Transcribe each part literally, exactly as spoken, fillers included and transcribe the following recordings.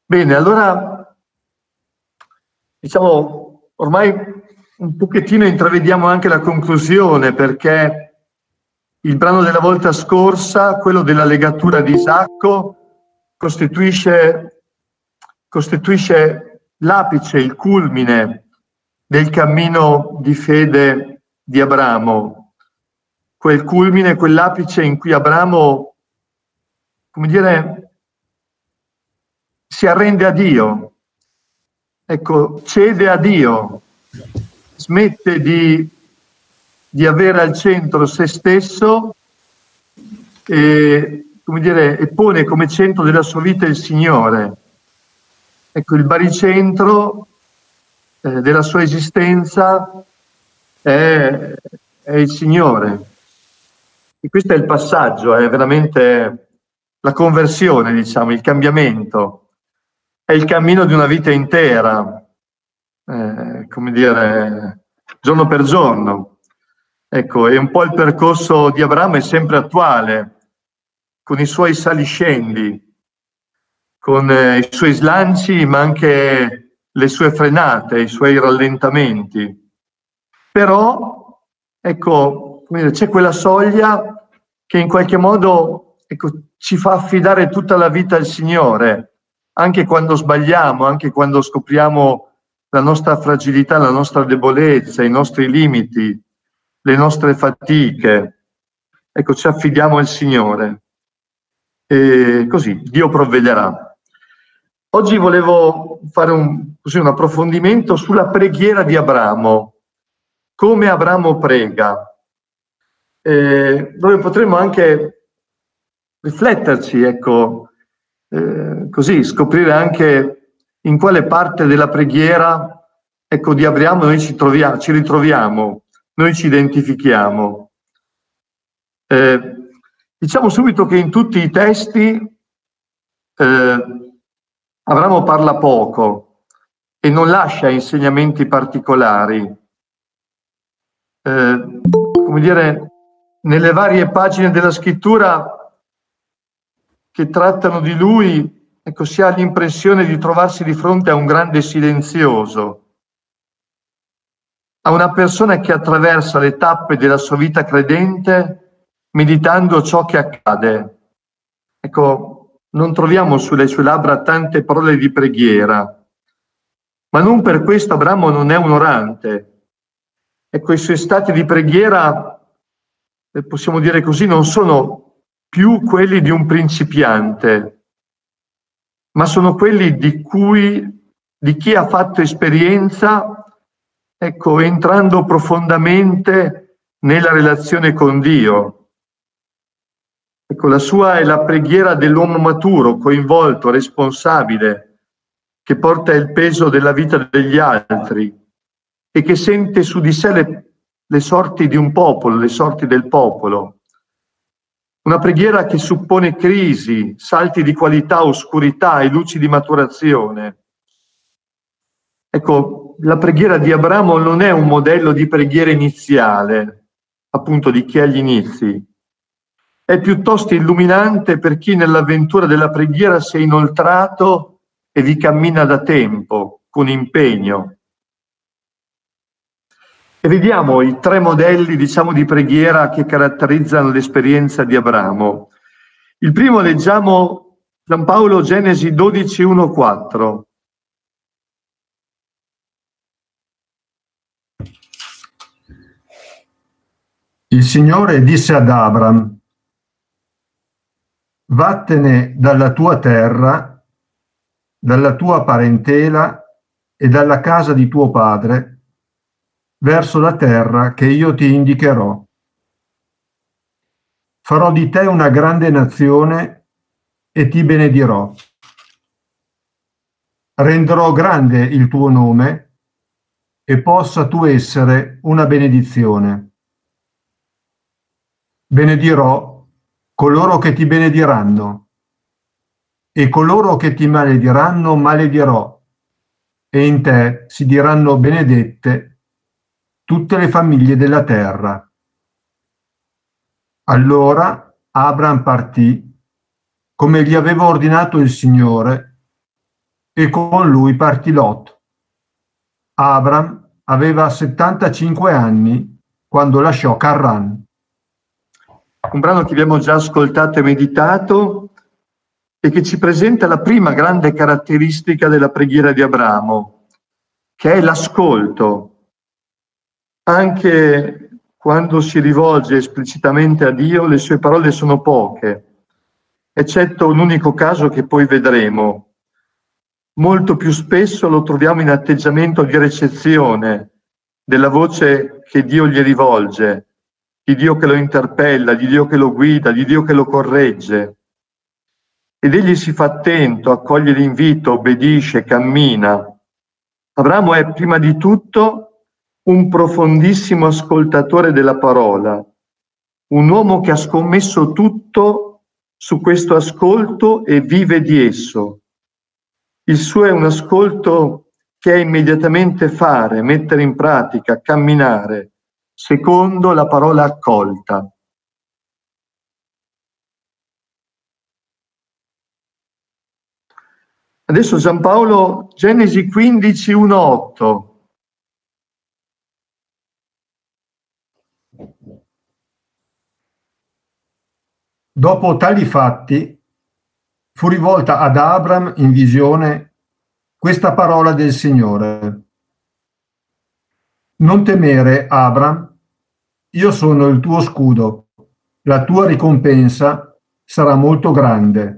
Bene, allora diciamo ormai un pochettino intravediamo anche la conclusione, perché il brano della volta scorsa, quello della legatura di Isacco, costituisce, costituisce l'apice, il culmine del cammino di fede di Abramo, quel culmine, quell'apice in cui Abramo, come dire, si arrende a Dio, ecco, cede a Dio, smette di, di avere al centro se stesso e, come dire, e pone come centro della sua vita il Signore. Ecco, il baricentro eh, della sua esistenza è, è il Signore. E questo è il passaggio, è veramente la conversione, diciamo, il cambiamento. È il cammino di una vita intera, eh, come dire, giorno per giorno. Ecco, e un po' il percorso di Abramo è sempre attuale, con i suoi saliscendi, con eh, i suoi slanci, ma anche le sue frenate, i suoi rallentamenti. Però, ecco, c'è quella soglia che in qualche modo, ecco, ci fa affidare tutta la vita al Signore, anche quando sbagliamo, anche quando scopriamo la nostra fragilità, la nostra debolezza, i nostri limiti, le nostre fatiche. Ecco, ci affidiamo al Signore. E così, Dio provvederà. Oggi volevo fare un, così, un approfondimento sulla preghiera di Abramo, come Abramo prega, eh, dove potremmo anche rifletterci, ecco, eh, così, scoprire anche in quale parte della preghiera, ecco, di Abramo noi ci, troviamo, ci ritroviamo, noi ci identifichiamo. Eh, diciamo subito che in tutti i testi eh, Abramo parla poco e non lascia insegnamenti particolari. Eh, come dire, nelle varie pagine della scrittura che trattano di lui, ecco, si ha l'impressione di trovarsi di fronte a un grande silenzioso, a una persona che attraversa le tappe della sua vita credente meditando ciò che accade. Ecco, non troviamo sulle sue labbra tante parole di preghiera, ma non per questo Abramo non è un orante. Ecco, i suoi stati di preghiera, eh, possiamo dire così, non sono più quelli di un principiante, ma sono quelli di cui, di chi ha fatto esperienza, ecco, entrando profondamente nella relazione con Dio. Ecco, la sua è la preghiera dell'uomo maturo, coinvolto, responsabile, che porta il peso della vita degli altri e che sente su di sé le, le sorti di un popolo, le sorti del popolo. Una preghiera che suppone crisi, salti di qualità, oscurità e luci di maturazione. Ecco, la preghiera di Abramo non è un modello di preghiera iniziale, appunto di chi ha gli inizi. È piuttosto illuminante per chi nell'avventura della preghiera si è inoltrato e vi cammina da tempo, con impegno. E vediamo i tre modelli, diciamo, di preghiera che caratterizzano l'esperienza di Abramo. Il primo leggiamo Giampaolo, Genesi dodici, uno, quattro. Il Signore disse ad Abram: vattene dalla tua terra, dalla tua parentela e dalla casa di tuo padre, verso la terra che io ti indicherò. Farò di te una grande nazione e ti benedirò. Renderò grande il tuo nome e possa tu essere una benedizione. Benedirò coloro che ti benediranno e coloro che ti malediranno maledirò, e in te si diranno benedette tutte le famiglie della terra. Allora Abram partì, come gli aveva ordinato il Signore, e con lui partì Lot. Abram aveva settantacinque anni quando lasciò Carran. Un brano che abbiamo già ascoltato e meditato e che ci presenta la prima grande caratteristica della preghiera di Abramo, che è l'ascolto. Anche quando si rivolge esplicitamente a Dio, le sue parole sono poche, eccetto un unico caso che poi vedremo. Molto più spesso lo troviamo in atteggiamento di recezione della voce che Dio gli rivolge, di Dio che lo interpella, di Dio che lo guida, di Dio che lo corregge. Ed egli si fa attento, accoglie l'invito, obbedisce, cammina. Abramo è prima di tutto un profondissimo ascoltatore della parola, un uomo che ha scommesso tutto su questo ascolto e vive di esso. Il suo è un ascolto che è immediatamente fare, mettere in pratica, camminare, secondo la parola accolta. Adesso Giampaolo, Genesi quindici, uno otto. Dopo tali fatti, fu rivolta ad Abram in visione questa parola del Signore. Non temere, Abram, io sono il tuo scudo, la tua ricompensa sarà molto grande.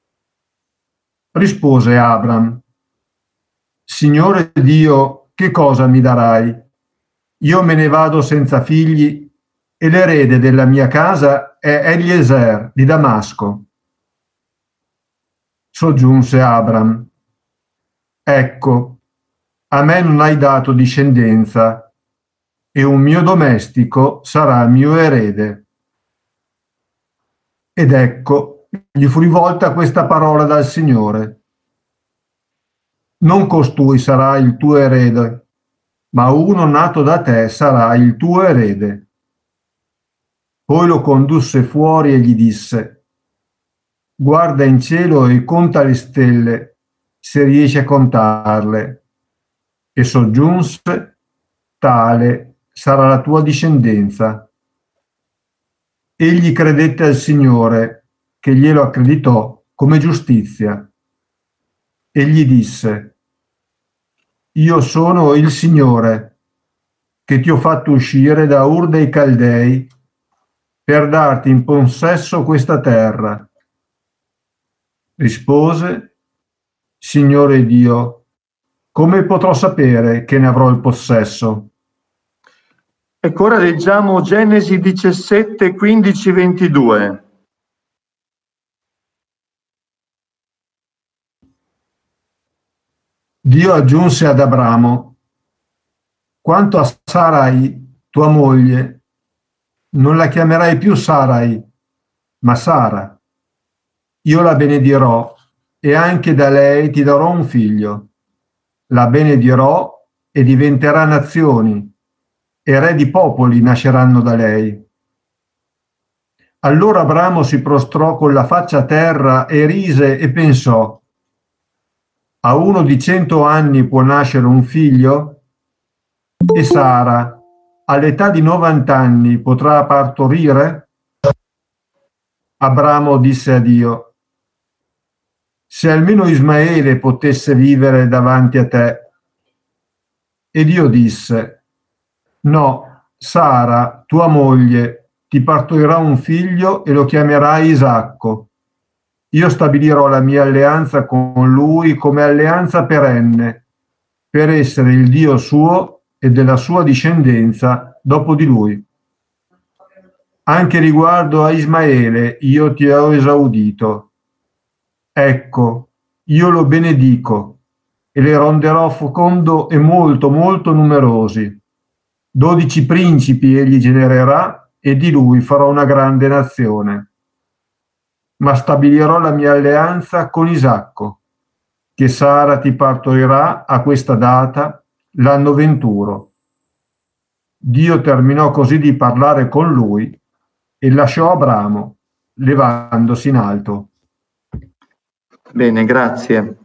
Rispose Abram: Signore Dio, che cosa mi darai? Io me ne vado senza figli e l'erede della mia casa è Eliezer di Damasco. Soggiunse Abram: Ecco, a me non hai dato discendenza e un mio domestico sarà il mio erede. Ed ecco, gli fu rivolta questa parola dal Signore: Non costui sarà il tuo erede, ma uno nato da te sarà il tuo erede. Poi lo condusse fuori e gli disse: Guarda in cielo e conta le stelle, se riesci a contarle. E soggiunse: Tale sarà la tua discendenza. Egli credette al Signore, che glielo accreditò come giustizia. Egli disse: Io sono il Signore, che ti ho fatto uscire da Ur dei Caldei per darti in possesso questa terra. Rispose: Signore Dio, come potrò sapere che ne avrò il possesso? Ecco, ora leggiamo Genesi diciassette, quindici, ventidue. Dio aggiunse ad Abramo: Quanto a Sarai, tua moglie, non la chiamerai più Sarai, ma Sara. Io la benedirò e anche da lei ti darò un figlio. La benedirò e diventerà nazioni, e re di popoli nasceranno da lei. Allora Abramo si prostrò con la faccia a terra e rise e pensò: a uno di cento anni può nascere un figlio? E Sara, all'età di novanta anni, potrà partorire? Abramo disse a Dio: se almeno Ismaele potesse vivere davanti a te. E Dio disse: no, Sara, tua moglie, ti partorirà un figlio e lo chiamerai Isacco. Io stabilirò la mia alleanza con lui come alleanza perenne, per essere il Dio suo e della sua discendenza dopo di lui. Anche riguardo a Ismaele io ti ho esaudito. Ecco, io lo benedico e le renderò fecondo e molto, molto numerosi. Dodici principi egli genererà e di lui farò una grande nazione. Ma stabilirò la mia alleanza con Isacco, che Sara ti partorirà a questa data, l'anno venturo. Dio terminò così di parlare con lui e lasciò Abramo, levandosi in alto. Bene, grazie.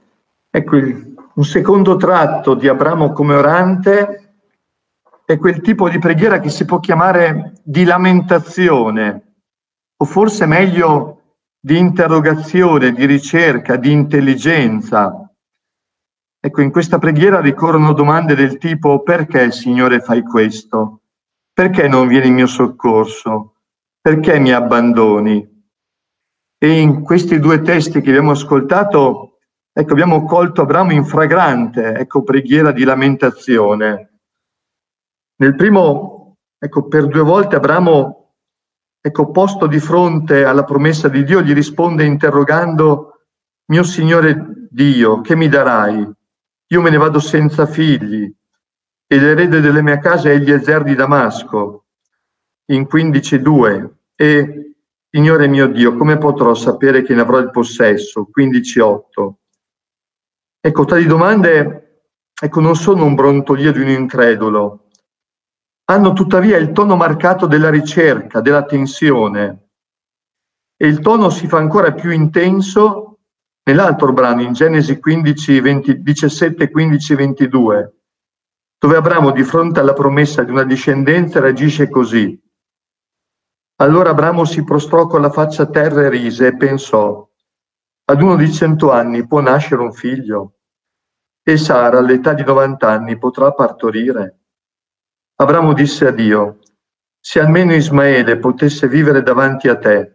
Ecco, il, un secondo tratto di Abramo come orante è quel tipo di preghiera che si può chiamare di lamentazione, o forse meglio di interrogazione, di ricerca, di intelligenza. Ecco, in questa preghiera ricorrono domande del tipo: perché, Signore, fai questo? Perché non vieni in mio soccorso? Perché mi abbandoni? E in questi due testi che abbiamo ascoltato, ecco, abbiamo colto Abramo in fragrante, ecco, preghiera di lamentazione. Nel primo, ecco, per due volte Abramo, ecco, posto di fronte alla promessa di Dio, gli risponde interrogando: mio Signore Dio, che mi darai? Io me ne vado senza figli, e l'erede delle mie case è Eliezer di Damasco, in quindici due. E Signore mio Dio, come potrò sapere che ne avrò il possesso? quindici otto. Ecco, tali domande, ecco, non sono un brontolio di un incredulo, hanno tuttavia il tono marcato della ricerca, della tensione, e il tono si fa ancora più intenso nell'altro brano, in Genesi quindici, venti, diciassette, quindici, ventidue, dove Abramo, di fronte alla promessa di una discendenza, reagisce così. Allora Abramo si prostrò con la faccia a terra e rise e pensò: ad uno di cento anni può nascere un figlio? E Sara, all'età di novanta anni, potrà partorire? Abramo disse a Dio: se almeno Ismaele potesse vivere davanti a te.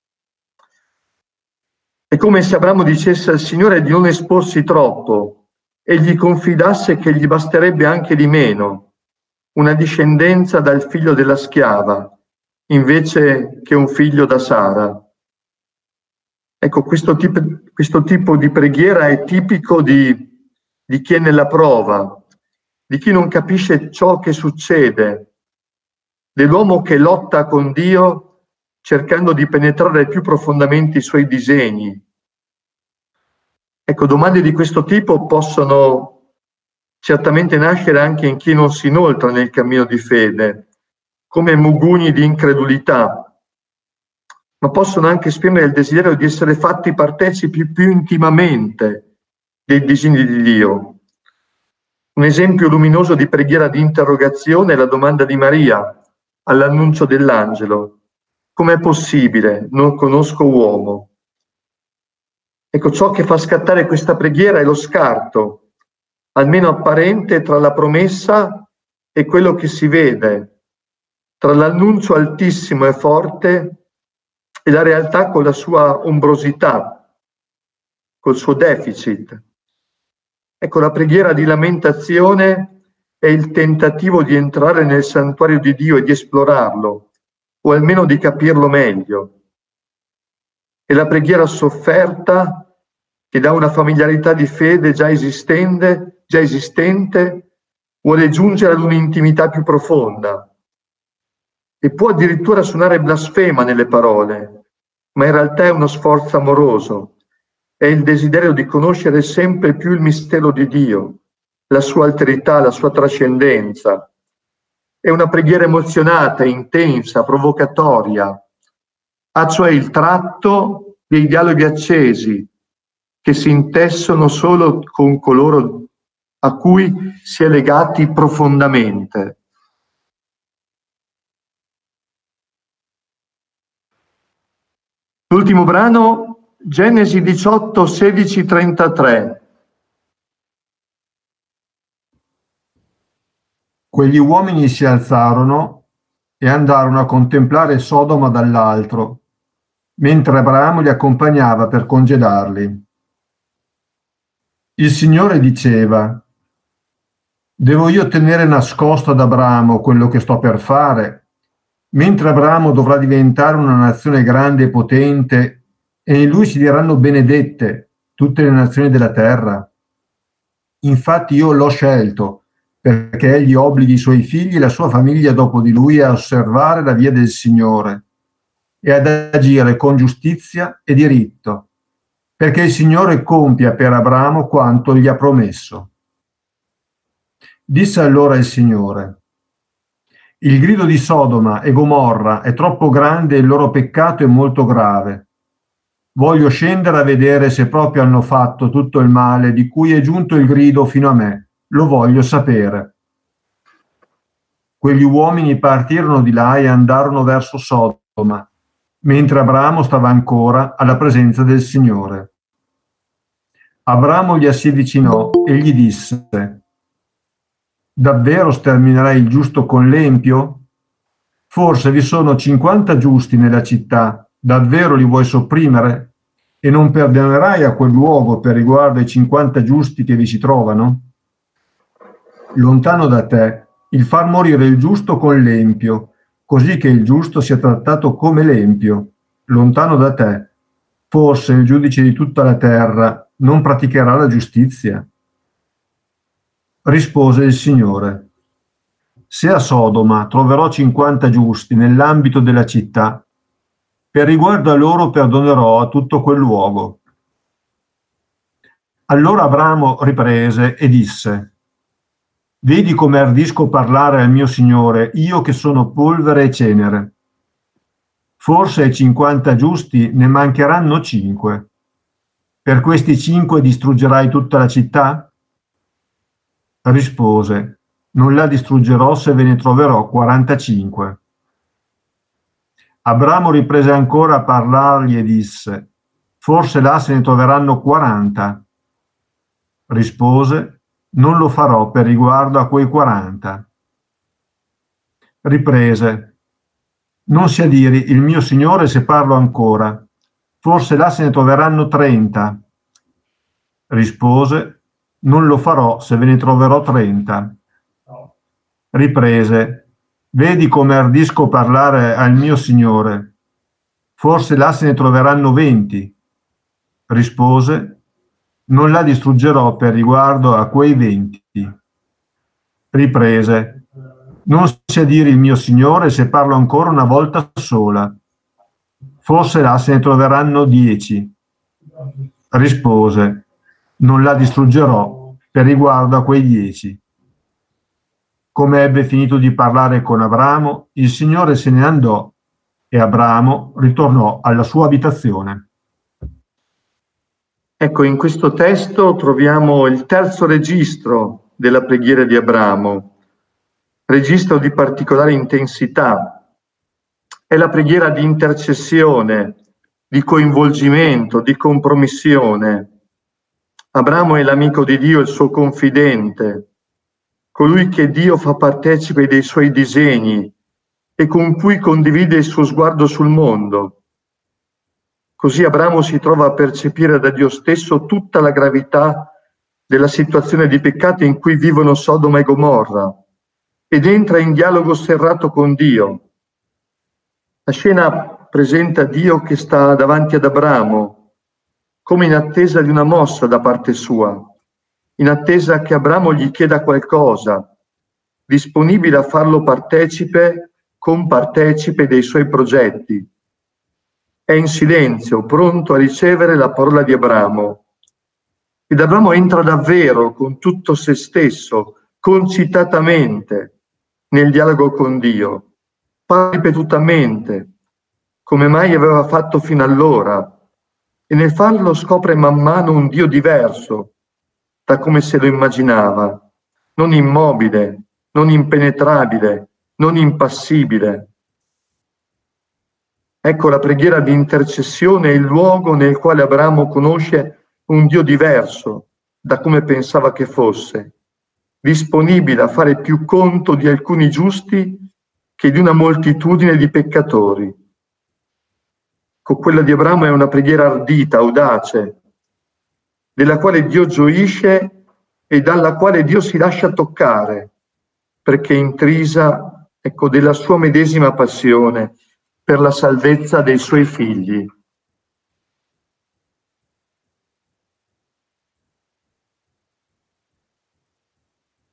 È come se Abramo dicesse al Signore di non esporsi troppo e gli confidasse che gli basterebbe anche di meno, una discendenza dal figlio della schiava, invece che un figlio da Sara. Ecco, questo tipo, questo tipo di preghiera è tipico di, di chi è nella prova, di chi non capisce ciò che succede, dell'uomo che lotta con Dio cercando di penetrare più profondamente i suoi disegni. Ecco, domande di questo tipo possono certamente nascere anche in chi non si inoltra nel cammino di fede, come mugugni di incredulità, ma possono anche esprimere il desiderio di essere fatti partecipi più intimamente dei disegni di Dio. Un esempio luminoso di preghiera di interrogazione è la domanda di Maria all'annuncio dell'angelo: com'è possibile? Non conosco uomo. Ecco, ciò che fa scattare questa preghiera è lo scarto, almeno apparente, tra la promessa e quello che si vede, tra l'annuncio altissimo e forte e la realtà con la sua ombrosità, col suo deficit. Ecco, la preghiera di lamentazione è il tentativo di entrare nel santuario di Dio e di esplorarlo, o almeno di capirlo meglio. È la preghiera sofferta che da una familiarità di fede già esistente, già esistente vuole giungere ad un'intimità più profonda. E può addirittura suonare blasfema nelle parole, ma in realtà è uno sforzo amoroso, è il desiderio di conoscere sempre più il mistero di Dio, la sua alterità, la sua trascendenza. È una preghiera emozionata, intensa, provocatoria, ha cioè il tratto dei dialoghi accesi che si intessono solo con coloro a cui si è legati profondamente. L'ultimo brano, Genesi diciotto, sedici, trentatré. Quegli uomini si alzarono e andarono a contemplare Sodoma dall'altro, mentre Abramo li accompagnava per congedarli. Il Signore diceva: devo io tenere nascosto ad Abramo quello che sto per fare, mentre Abramo dovrà diventare una nazione grande e potente, e in lui si diranno benedette tutte le nazioni della terra? Infatti io l'ho scelto, perché egli obblighi i suoi figli e la sua famiglia dopo di lui a osservare la via del Signore e ad agire con giustizia e diritto, perché il Signore compia per Abramo quanto gli ha promesso. Disse allora il Signore: il grido di Sodoma e Gomorra è troppo grande e il loro peccato è molto grave. Voglio scendere a vedere se proprio hanno fatto tutto il male di cui è giunto il grido fino a me. Lo voglio sapere. Quegli uomini partirono di là e andarono verso Sodoma, mentre Abramo stava ancora alla presenza del Signore. Abramo gli si avvicinò e gli disse: davvero sterminerai il giusto con l'empio? Forse vi sono cinquanta giusti nella città, davvero li vuoi sopprimere? E non perdonerai a quel luogo per riguardo ai cinquanta giusti che vi si trovano? Lontano da te il far morire il giusto con l'empio, così che il giusto sia trattato come l'empio. Lontano da te, forse il giudice di tutta la terra non praticherà la giustizia? Rispose il Signore: se a Sodoma troverò cinquanta giusti nell'ambito della città, per riguardo a loro perdonerò a tutto quel luogo. Allora Abramo riprese e disse: vedi come ardisco parlare al mio Signore, io che sono polvere e cenere. Forse ai cinquanta giusti ne mancheranno cinque. Per questi cinque distruggerai tutta la città? Rispose: non la distruggerò se ve ne troverò quarantacinque. Abramo riprese ancora a parlargli e disse: forse là se ne troveranno quaranta. Rispose: non lo farò per riguardo a quei quaranta. Riprese: non si adiri il mio Signore se parlo ancora, forse là se ne troveranno trenta. Rispose: non lo farò se ve ne troverò trenta. Riprese: vedi come ardisco parlare al mio Signore, forse là se ne troveranno venti. Rispose: non la distruggerò per riguardo a quei venti. Riprese: non si adiri il mio Signore se parlo ancora una volta sola, forse là se ne troveranno dieci. Rispose: non la distruggerò per riguardo a quei dieci. Come ebbe finito di parlare con Abramo, il Signore se ne andò e Abramo ritornò alla sua abitazione. Ecco, in questo testo troviamo il terzo registro della preghiera di Abramo, registro di particolare intensità. È la preghiera di intercessione, di coinvolgimento, di compromissione. Abramo è l'amico di Dio, il suo confidente, colui che Dio fa partecipe dei suoi disegni e con cui condivide il suo sguardo sul mondo. Così Abramo si trova a percepire da Dio stesso tutta la gravità della situazione di peccato in cui vivono Sodoma e Gomorra ed entra in dialogo serrato con Dio. La scena presenta Dio che sta davanti ad Abramo, come in attesa di una mossa da parte sua, in attesa che Abramo gli chieda qualcosa, disponibile a farlo partecipe, compartecipe dei suoi progetti. È in silenzio, pronto a ricevere la parola di Abramo. Ed Abramo entra davvero con tutto se stesso, concitatamente, nel dialogo con Dio. Parla ripetutamente, come mai aveva fatto fino allora, e nel farlo scopre man mano un Dio diverso da come se lo immaginava, non immobile, non impenetrabile, non impassibile. Ecco, la preghiera di intercessione è il luogo nel quale Abramo conosce un Dio diverso da come pensava che fosse, disponibile a fare più conto di alcuni giusti che di una moltitudine di peccatori. Ecco, quella di Abramo è una preghiera ardita, audace, della quale Dio gioisce e dalla quale Dio si lascia toccare, perché è intrisa, ecco, della sua medesima passione per la salvezza dei suoi figli.